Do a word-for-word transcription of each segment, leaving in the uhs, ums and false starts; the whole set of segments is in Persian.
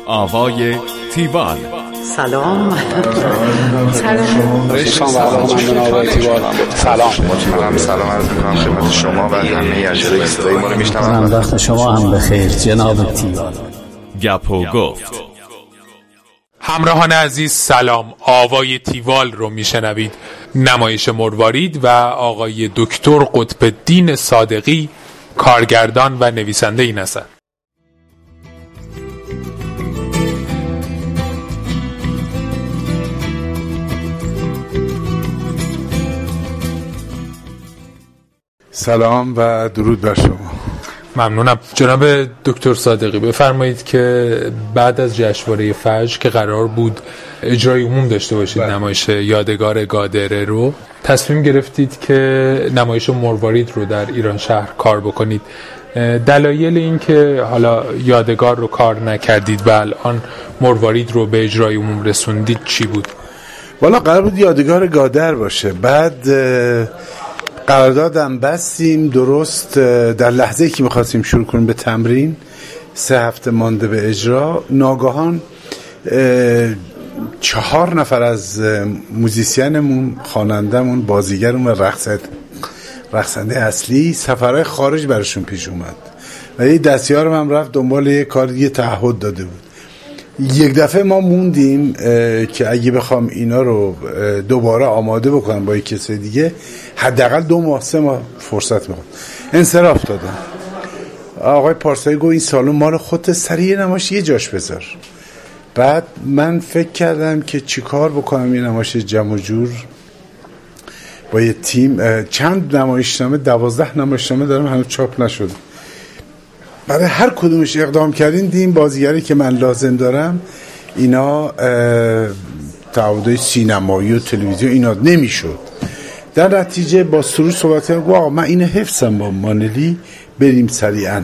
آوای تیوال. سلام. سلام. سلام. سلام. سلام. سلام عرض می‌کنم خدمت شما و همه اجرای صدای ما رو میشنوند. وقت شما هم بخیر جناب تیوال. گپ و گفت. همراهان عزیز سلام. آوای تیوال رو میشنوید. نمایش مروارید و آقای دکتر قطب الدین صادقی کارگردان و نویسنده این اثر. سلام و درود بر شما. ممنونم. جناب دکتر صادقی بفرمایید که بعد از جشنواره فجر که قرار بود اجرای عموم داشته باشید بله. نمایش یادگار گادره رو تصمیم گرفتید که نمایش مروارید رو در ایران شهر کار بکنید. دلایل این که حالا یادگار رو کار نکردید و الان مروارید رو به اجرای عموم رسوندید چی بود؟ والا قرار بود یادگار گادر باشه، بعد قراردادم بستیم درست در لحظه‌ای که می‌خواستیم شروع کنیم به تمرین، سه هفته مانده به اجرا، ناگهان چهار نفر از موزیسینمون، خوانندمون، بازیگرمون و رقصنده رقصنده اصلی سفرهای خارج براشون پیش اومد و یه دستیارم هم رفت دنبال یه کار دیگه تعهد داده بود. یک دفعه ما موندیم که اگه بخوام اینا رو دوباره آماده بکنم با یک کسی دیگه حداقل دو ماه سه ماه فرصت میخواد. انصراف دادم. آقای پارسایی گفت این سالن مال خودت، سریع نمایش یه جاش بذار. بعد من فکر کردم که چیکار بکنم یه نمایش جمع و جور با یه تیم. چند نمایشنامه، دوازده نمایشنامه دارم هنوز چاپ نشده. برای هر کدومش اقدام کردین دیم بازیگری که من لازم دارم اینا تعهدات سینمایی و تلویزیون اینا نمیشد. در نتیجه با سروش صحبت کردم واقعا من اینو حفظم با مانلی بریم سریعا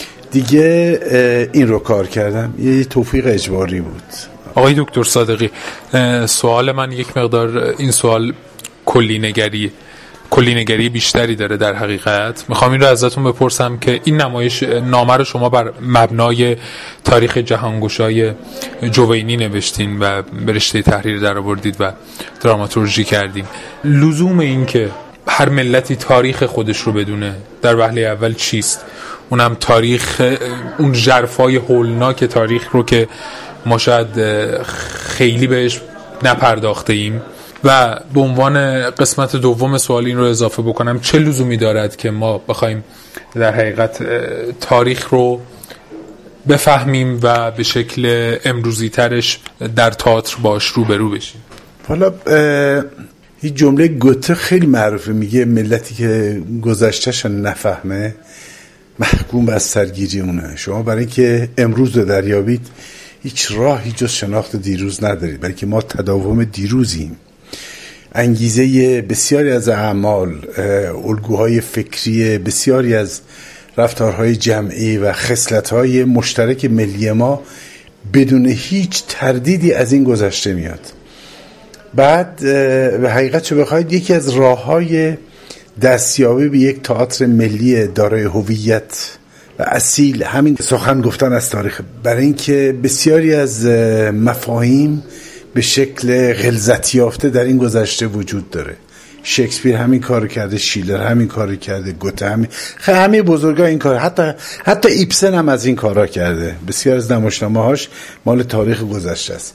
دیگه این رو کار کردم. یه توفیق اجباری بود. آقای دکتر صادقی سوال من یک مقدار این سوال کلی نگری کلی نگری بیشتری داره. در حقیقت میخوام این رو ازتون بپرسم که این نمایش نامه رو شما بر مبنای تاریخ جهانگشای جوینی نوشتین و به رشته تحریر در آوردید و دراماتورژی کردین. لزوم این که هر ملتی تاریخ خودش رو بدونه در وهله اول چیست؟ اونم تاریخ، اون ژرفای هولناک تاریخ رو که ما شاید خیلی بهش نپرداخته ایم. و به عنوان قسمت دوم سوال این رو اضافه بکنم چه لزومی دارد که ما بخوایم در حقیقت تاریخ رو بفهمیم و به شکل امروزی ترش در تئاتر باش روبرو بشیم؟ حالا این جمله گوته خیلی معروفه، میگه ملتی که گذشتهش نفهمه محکوم به از سرگیری اونه. شما برای اینکه امروز رو دریابید هیچ راهی جز شناخت دیروز ندارید، بلکه ما تداوم دیروزیم. انگیزه بسیاری از اعمال، الگوهای فکری بسیاری از رفتارهای جمعی و خصلت‌های مشترک ملی ما بدون هیچ تردیدی از این گذشته میاد. بعد به حقیقت چه بخواید یکی از راه‌های دستیابی به یک تئاتر ملی دارای هویت و اصیل همین سخن گفتن از تاریخ، برای اینکه بسیاری از مفاهیم به شکل غلظت یافته در این گذشته وجود داره. شکسپیر همین کارو کرده، شیلر همین کارو کرده، گوته همین همه بزرگا این کار، حتی حتی ایبسن هم از این کارا کرده. بسیار از نمایشنامه‌هاش مال تاریخ گذشته است.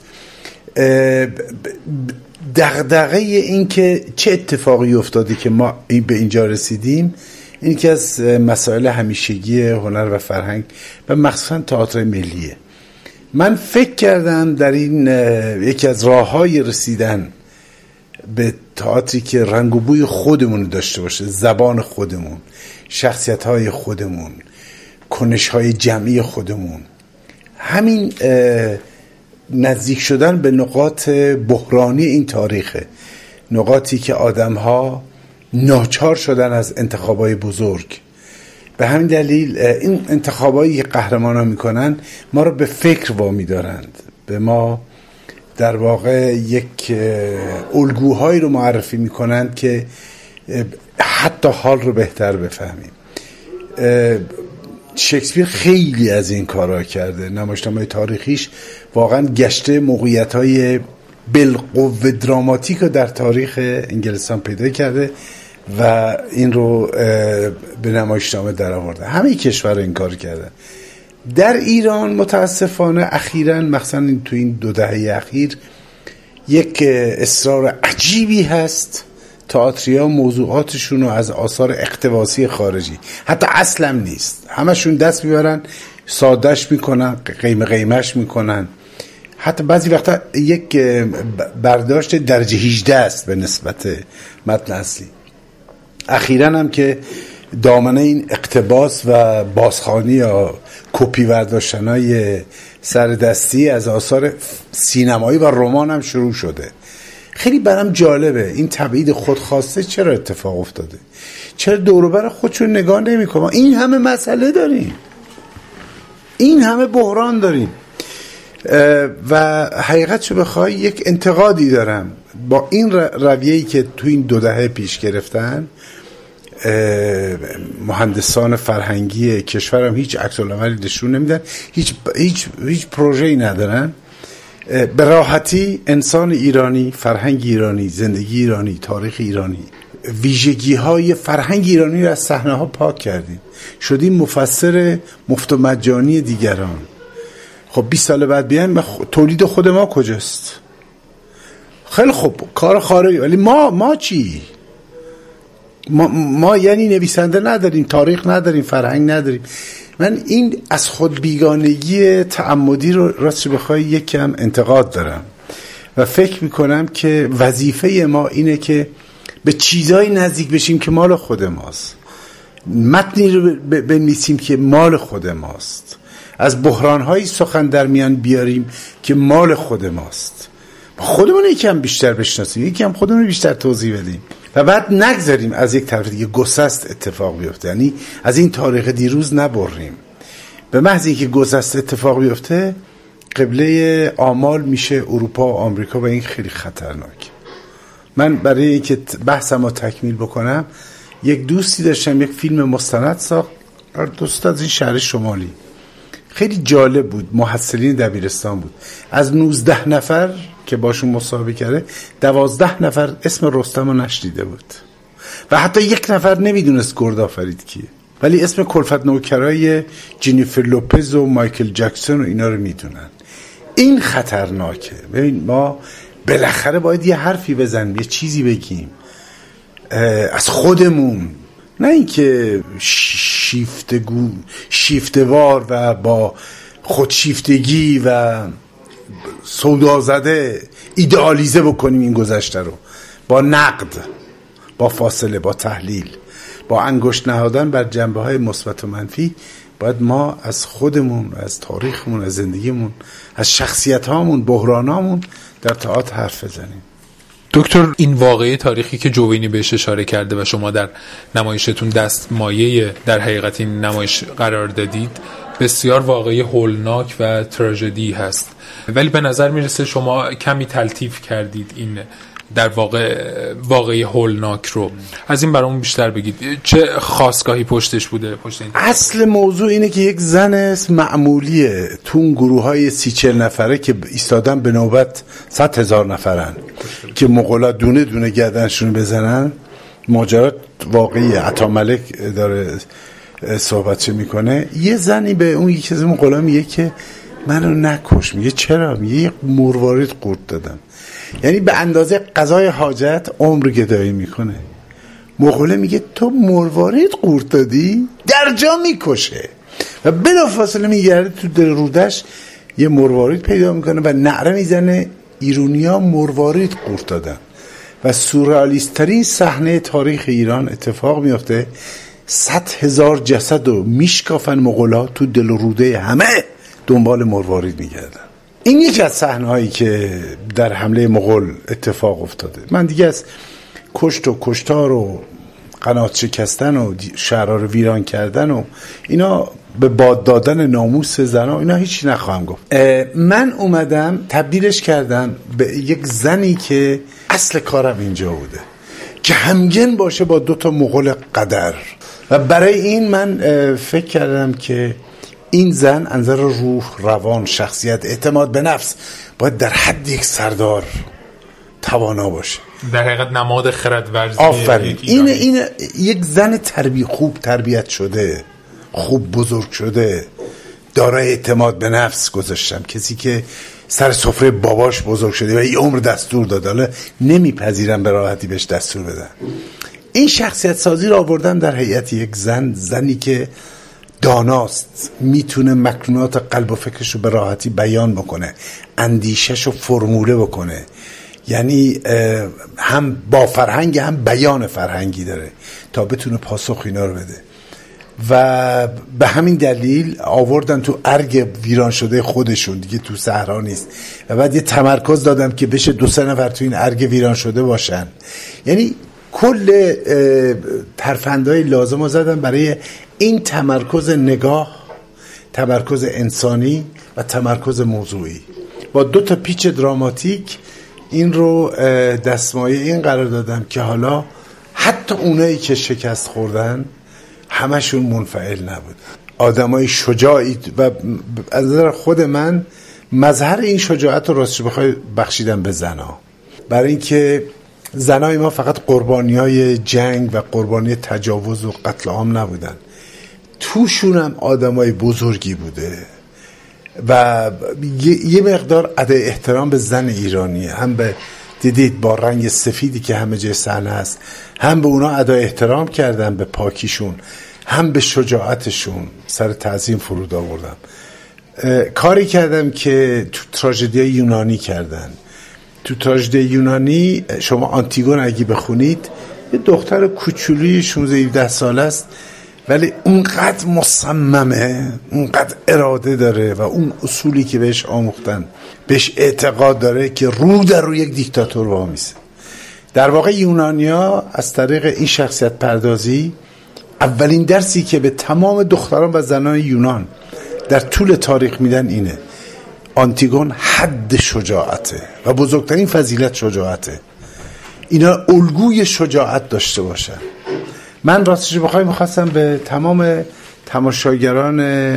دغدغه این که چه اتفاقی افتاده که ما به اینجا رسیدیم این که از مسائل همیشگی هنر و فرهنگ و مخصوصا تئاتر ملیه. من فکر کردم در این یکی از راه‌های رسیدن به تئاتری که رنگ و بوی خودمون داشته باشه، زبان خودمون، شخصیت‌های خودمون، کنش‌های جمعی خودمون، همین نزدیک شدن به نقاط بحرانی این تاریخه، نقاطی که آدم‌ها ناچار شدن از انتخابای بزرگ. به همین دلیل این انتخابایی که قهرمان‌ها میکنن ما رو به فکر وامی دارند، به ما در واقع یک الگوهایی رو معرفی میکنند که حتی حال رو بهتر بفهمیم. شکسپیر خیلی از این کارا کرده. نمایشنامه تاریخیش واقعا گشته موقعیت‌های بالقوه دراماتیک رو در تاریخ انگلستان پیدا کرده و این رو به نمایشنامه در آورده. همه کشورها این کار کردن. در ایران متاسفانه اخیراً مثلا تو این دو دهه اخیر یک اصرار عجیبی هست تئاتریا موضوعاتشون رو از آثار اقتباسی خارجی، حتی اصلا نیست، همشون دست میبرن سادهش میکنن، قیمه قیمش میکنن، حتی بعضی وقتا یک برداشت درجه هجده است به نسبت متن اصلی. اخیراً هم که دامنه این اقتباس و بازخوانی یا کپی برداشتنای سردستی از آثار سینمایی و رمان هم شروع شده. خیلی برام جالبه این تبعید خودخواسته چرا اتفاق افتاده، چرا دور و بر خودشون نگاه نمی‌کنن. این همه مسئله داریم، این همه بحران داریم و حقیقتشو بخوای یک انتقادی دارم با این رویه‌ای که تو این دو دهه پیش گرفتن. مهندسان فرهنگی کشورم هیچ عکس العملی نشون نمیدن، هیچ هیچ هیچ پروژه‌ای ندارن. به راحتی انسان ایرانی، فرهنگ ایرانی، زندگی ایرانی، تاریخ ایرانی، ویژگی‌های فرهنگ ایرانی رو از صحنه‌ها پاک کردیم، شدیم مفسر مفت و مجانی دیگران. خب بیست سال بعد بیایم تولید خود ما کجاست؟ خیلی خوب کار خارجی، ولی ما ما چی؟ ما, ما یعنی نویسنده نداریم، تاریخ نداریم، فرهنگ نداریم. من این از خود بیگانگی تعمدی رو راستش بخوای یک کم انتقاد دارم و فکر میکنم که وظیفه ما اینه که به چیزایی نزدیک بشیم که مال خود ماست، متنی رو بنویسیم که مال خود ماست، از بحرانهایی سخن در میان بیاریم که مال خود ماست، خودمون یکم بیشتر بشناسیم، یکم خودمون بیشتر توضیح بدیم و بعد نگذاریم از یک طرف دیگه گسست اتفاق بیفته. یعنی از این تاریخ دیروز نبریم، به محض اینکه گسست اتفاق بیفته قبله آمال میشه اروپا و آمریکا و این خیلی خطرناک. من برای اینکه بحثمو تکمیل بکنم، یک دوستی داشتم یک فیلم مستند ساخت، دوست از این شهر شمالی، خیلی جالب بود، محصلین دبیرستان بود. از نوزده نفر که باشون مصاحبه کرده، دوازده نفر اسم رستم رو نشنیده بود و حتی یک نفر نمیدونست گردآفرید کیه، ولی اسم کلفت نوکرای جنیفر لوپز و مایکل جکسون و اینا رو میدونن. این خطرناکه. ببین ما بالاخره باید یه حرفی بزنیم، یه چیزی بگیم از خودمون، نه اینکه شیفتگو شیفتوار و با خودشیفتگی و سودا زده ایدئالیزه بکنیم این گذشته رو، با نقد، با فاصله، با تحلیل، با انگشت نهادن بر جنبه‌های مثبت و منفی. باید ما از خودمون، از تاریخمون، از زندگیمون، از شخصیت‌هامون، بحرانامون در تئاتر حرف بزنیم. دکتر، این واقعه تاریخی که جوینی بهش اشاره کرده و شما در نمایشتون دست مایه در حقیقت این نمایش قرار دادید، بسیار واقعی هولناک و تراژدی هست، ولی به نظر میرسه شما کمی تلطیف کردید این در واقع واقعی هولناک رو. از این برامون بیشتر بگید، چه خاستگاهی پشتش بوده؟ پشت این اصل موضوع اینه که یک زن معمولیه تو اون گروه های سی چل نفره که ایستادن به نوبت صد هزار نفرن که مغولا دونه دونه گردنشون بزنن. ماجرات واقعی عطاملک داره صحبتش میکنه. یه زنی به اون یکی از مغولا میگه که منو نکش. میگه چرا؟ میگه یک مروارید قورت دادم. یعنی به اندازه قضای حاجت عمر گدایی میکنه. مغوله میگه تو مروارید قورت دادی؟ در جا میکشه و بلافاصله میگرده تو دل رودش یه مروارید پیدا میکنه و نعره میزنه ایرونیا مروارید قورت دادن و سورئالیست ترین صحنه تاریخ ایران اتفاق میفته. صد هزار جسد و میشکافن مغولا تو دل روده همه دنبال مروارید میگردن. این یکی از صحنه‌هایی که در حمله مغول اتفاق افتاده. من دیگه از کشت و کشتار و قنات شکستن و شهرها رو ویران کردن و اینا به باد دادن ناموس زنا اینا هیچی نخواهم گفت. من اومدم تبدیلش کردم به یک زنی که اصل کارم اینجا بوده که همگن باشه با دوتا مغول قدر و برای این من فکر کردم که این زن از نظر روح، روان، شخصیت، اعتماد به نفس باید در حد یک سردار توانا باشه. در حقیقت نماد خردورزی. آفرین. این این یک زن تربیت خوب تربیت شده، خوب بزرگ شده، دارای اعتماد به نفس گذاشتم. کسی که سر سفره باباش بزرگ شده و این عمر دستور داده، حالا نمیپذیرم به راحتی بهش دستور بدن. این شخصیت سازی رو آوردم در هیئت یک زن، زنی که داناست، میتونه مکنونات قلب و فکرش رو به راحتی بیان بکنه، اندیشش رو فرموله بکنه، یعنی هم با فرهنگ هم بیان فرهنگی داره تا بتونه پاسخ اینا رو بده. و به همین دلیل آوردن تو ارگ ویران شده خودشون، دیگه تو صحرا نیست، و بعد یه تمرکز دادم که بشه دو سه نفر تو این ارگ ویران شده باشن. یعنی کل ترفندهای لازم رو زدم برای این تمرکز نگاه، تمرکز انسانی و تمرکز موضوعی با دو تا پیچ دراماتیک. این رو دستمایه این قرار دادم که حالا حتی اونایی که شکست خوردن همشون منفعل نبود، آدمای شجاعی، و از نظر خود من مظهر این شجاعت رو راستش بخوای بخشیدم به زنها، برای اینکه زنای ما فقط قربانیای جنگ و قربانی تجاوز و قتل عام نبودن، توشون هم آدمای بزرگی بوده و یه مقدار ادای احترام به زن ایرانیه، هم به دیدید با رنگ سفیدی که همه جای صحنه هست، هم به اونا ادای احترام کردم به پاکیشون، هم به شجاعتشون سر تعظیم فرود آوردم. کاری کردم که تو تراژدی یونانی کردن. تو تراژدی یونانی شما آنتیگون اگه بخونید، یه دختر کوچولوی شانزده هفده ساله است، ولی اونقدر مصممه، اونقدر اراده داره و اون اصولی که بهش آموختن بهش اعتقاد داره که رو در رو یک دیکتاتور وامیسه. در واقع یونانیا از طریق این شخصیت پردازی اولین درسی که به تمام دختران و زنان یونان در طول تاریخ میدن اینه: آنتیگون حد شجاعته و بزرگترین فضیلت شجاعته. اینا الگوی شجاعت داشته باشن. من راستش بخوای میخواستم به تمام تماشاگران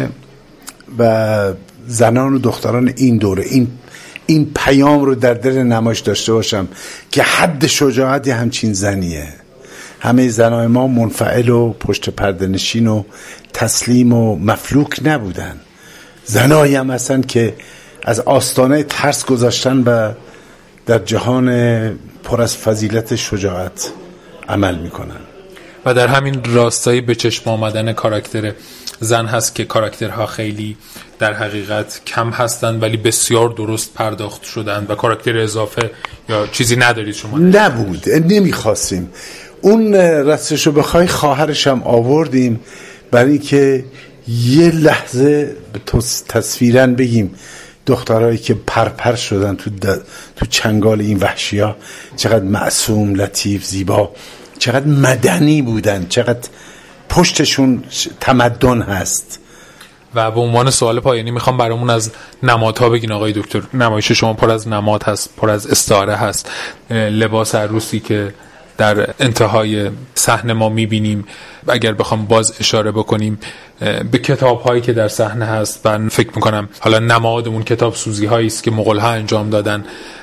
و زنان و دختران این دوره این این پیام رو در دل نمایش داشته باشم که حد شجاعت همچین زنیه. همه زنای ما منفعل و پشت پرده نشین و تسلیم و مفلوک نبودن. زنایی هم هستن که از آستانه ترس گذاشتن و در جهان پر از فضیلت شجاعت عمل میکنن. و در همین راستایی به چشم آمدن کاراکتر زن هست که کاراکترها خیلی در حقیقت کم هستن ولی بسیار درست پرداخت شدن. و کاراکتر اضافه یا چیزی ندارید شما؟ نبود، نمیخواستیم. اون راستشو بخوای خواهرش هم آوردیم برای اینکه یه لحظه تصویرن بگیم دخترهایی که پرپر شدن تو, تو چنگال این وحشیا چقدر معصوم، لطیف، زیبا، چقدر مدنی بودن، چقدر پشتشون تمدن هست. و به عنوان سوال پایانی میخوام برامون از نمادها بگین آقای دکتر. نمایش شما پر از نماد هست، پر از استعاره هست. لباس عروسی که در انتهای صحنه ما میبینیم، اگر بخوام باز اشاره بکنیم به کتاب هایی که در صحنه هست، من فکر میکنم حالا نمادمون کتاب سوزی هایی است که مغول ها انجام دادن.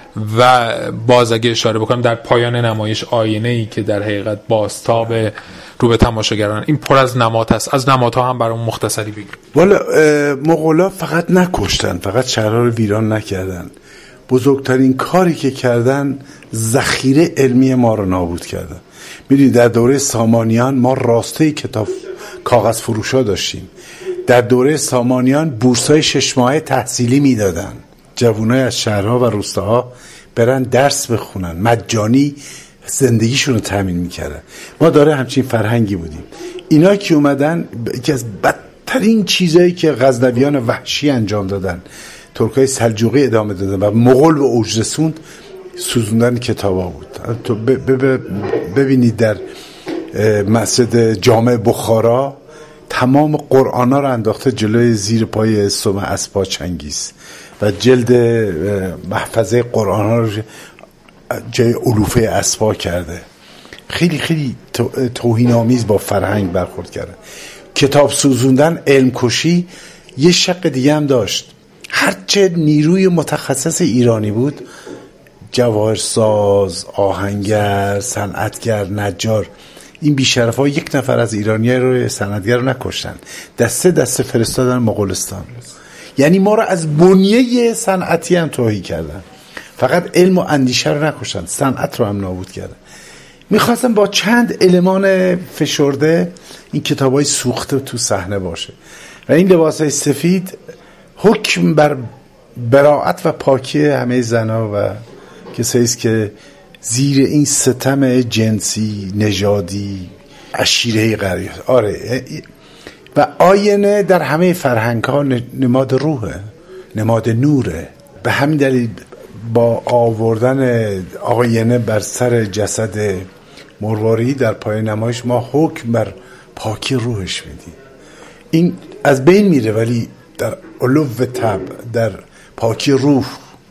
و باز اگه اشاره بکنم در پایان نمایش آینه ای که در حقیقت بازتاب رو به تماشاگران، این پر از نماد هست. از نمادها هم برام مختصری بگید. والا مغولا فقط نکشتن، فقط شهرها رو ویران نکردن، بزرگترین کاری که کردن ذخیره علمی ما رو نابود کردن. میدونید در دوره سامانیان ما راسته کتاب کاغذ فروشا داشتیم. در دوره سامانیان بورسای شش ماهه تحصیلی میدادن، جوانای از شهرها و روستاها برن درس بخونن، مجانی زندگیشون رو تامین میکردن. ما داره همچین فرهنگی بودیم. اینا که اومدن، یکی از بدترین چیزایی که غزنویان وحشی انجام دادن، ترکای سلجوقی ادامه دادن و مغول به اوج رسوند، سوزوندن کتابا بود. تو ببینید در مسجد جامع بخارا تمام قرآنا رو انداخته جلوی زیر پای سم اسبا چنگیز و جلد محفظه قرآن رو جای علوفه اسبا کرده. خیلی خیلی توهین‌آمیز با فرهنگ برخورد کردن. کتاب سوزوندن، علم کشی یه شق دیگه هم داشت. هرچه نیروی متخصص ایرانی بود، جواهرساز، آهنگر، صنعتگر، نجار، این بی‌شرف‌ها یک نفر از ایرانی‌ها رو صنعتگر رو نکشتن، دسته دسته فرستادن مغولستان. یعنی ما رو از بنیه صنعتی هم توهی کردن. فقط علم و اندیشه رو نکشتن، صنعت رو هم نابود کردن. میخواستم با چند المان فشرده این کتابای سوخته تو صحنه باشه و این لباسای سفید حکم بر براءت و پاکی همه زنا و کسایی است که زیر این ستم جنسی، نژادی، عشیره‌ای قرار. آره، و آینه در همه فرهنگ ها نماد روحه، نماد نوره. به همین دلیل با آوردن آینه بر سر جسد مروارید در پای نمایش ما حکم بر پاکی روحش میدیم. این از بین میره، ولی در علو طبع، در پاکی روح،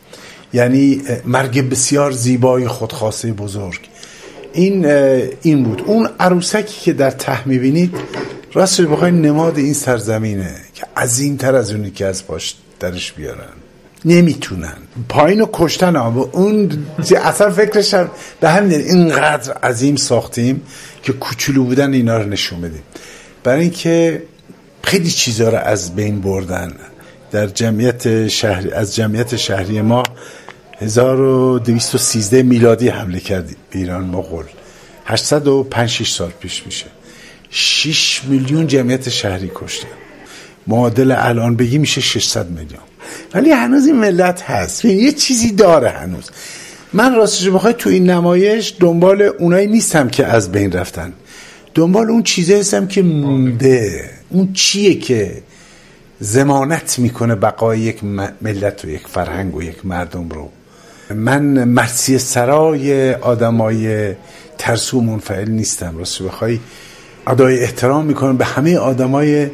یعنی مرگ بسیار زیبای خودخواسته بزرگ، این این بود. اون عروسکی که در ته میبینید راستش بخواید نماد این سرزمینه که عظیمتر از اونی که از پاش درش بیارن نمیتونن. پایینو کشتن هم اون اصلا فکرش هم به همین اینقدر عظیم ساختیم که کوچولو بودن اینا رو نشون بدیم، برای اینکه خیلی چیزا رو از بین بردن. در جمعیت شهری، از جمعیت شهری ما هزار و دویست و سیزده میلادی حمله کرد به ایران مغول، هشتصد و پنج شش سال پیش میشه. شش میلیون جمعیت شهری کشتن. معادل الان بگی میشه ششصد میلیون. ولی هنوز این ملت هست، یه چیزی داره هنوز. من راستش بخوای تو این نمایش دنبال اونایی نیستم که از بین رفتن، دنبال اون چیزایی هستم که مونده. اون چیه که ضمانت میکنه بقای یک ملت و یک فرهنگ و یک مردم رو. من مرثیه سرای آدمای ترسو و منفعل نیستم. راستش بخوای ادای احترام میکنم به همه آدمای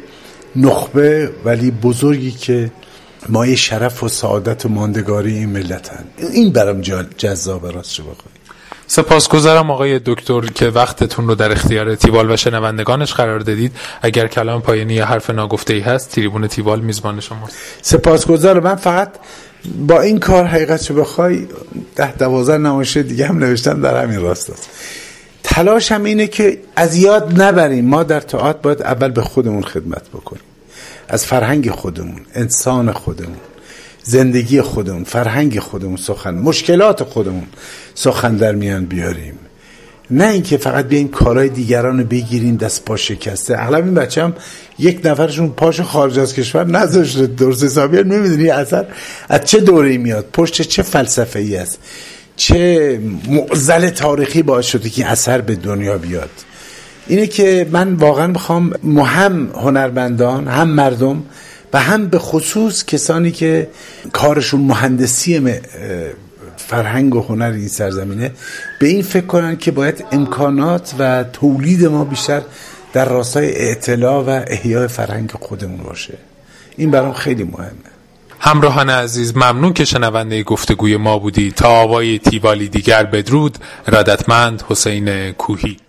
نخبه ولی بزرگی که مایه شرف و سعادت و ماندگاری این ملتن. این برام جذابه راستش بخوای. سپاسگزارم آقای دکتر که وقتتون رو در اختیار تیوال و شنوندگانش قرار دادید. اگر کلام پایانی یا حرف ناگفته‌ای هست، تریبون تیوال میزبان شماست. سپاسگزارم. من فقط با این کار حقیقتش بخوای ده دوازده نمایش دیگه هم نوشتم در همین راست است. تلاشم اینه که از یاد نبریم ما در تئاتر باید اول به خودمون خدمت بکنیم، از فرهنگ خودمون، انسان خودمون، زندگی خودمون، فرهنگ خودمون سخن، مشکلات خودمون سخن در میان بیاریم، نه اینکه فقط بیایم کارهای دیگران رو بگیریم دست پا شکسته. اغلب این بچه هم یک نفرشون پاشو خارج از کشور نذاشته، درست حسابی نمیدونی اثر از چه دوره‌ای میاد، پشت چه فلسفه‌ای است، چه معضل تاریخی باعث شده که اثر به دنیا بیاد. اینه که من واقعا میخوام هم هنرمندان، هم مردم و هم به خصوص کسانی که کارشون مهندسی فرهنگ و هنر این سرزمینه به این فکر کنن که باید امکانات و تولید ما بیشتر در راستای اطلاع و احیای فرهنگ خودمون باشه. این برام خیلی مهمه. همراهان عزیز، ممنون که شنونده گفتگوی ما بودی. تا آوای تیوالی دیگر بدرود. ارادتمند حسین کوهی.